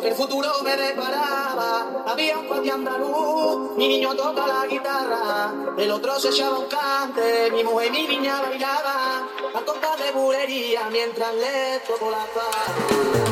que el futuro me deparaba. Había un patio andaluz, mi niño toca la guitarra, el otro se echaba un cante, mi mujer y mi niña bailaban a compás de bulería mientras le toco la paz.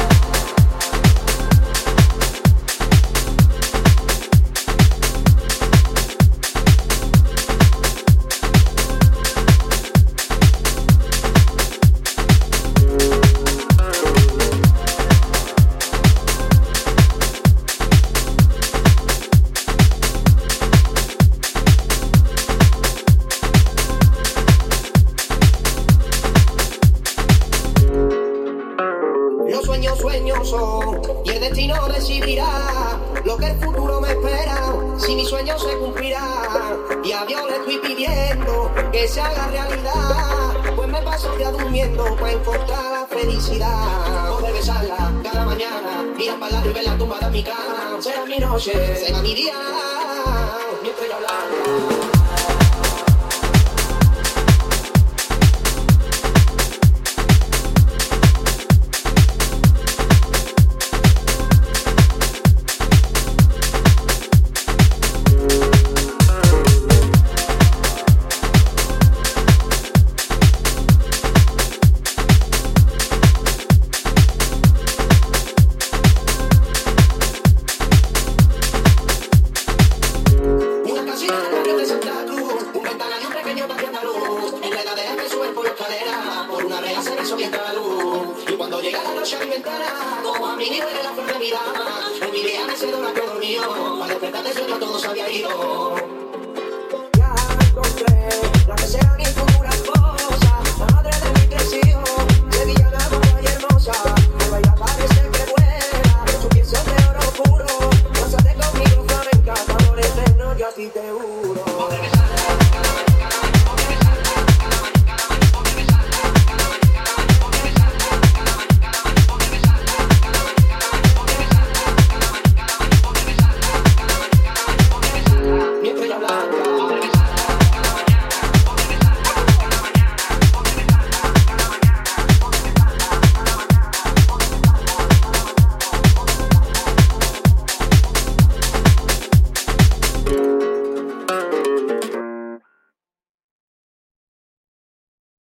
Sueños son, y el destino decidirá lo que el futuro me espera, si mi sueño se cumplirá. Y a Dios le estoy pidiendo que se haga realidad, pues me paso ya durmiendo para encontrar la felicidad. Poder besarla cada mañana, mirar para el lado y verla tumbada en mi cama. Será mi noche, será mi día, mi estrella blanca. Y cuando llega la noche a mi ventana, como a mí ni duele la flor de mi dama, en mi día me cedo la que dormido, para despertar de sueño todo se había ido. Ya encontré la que será mi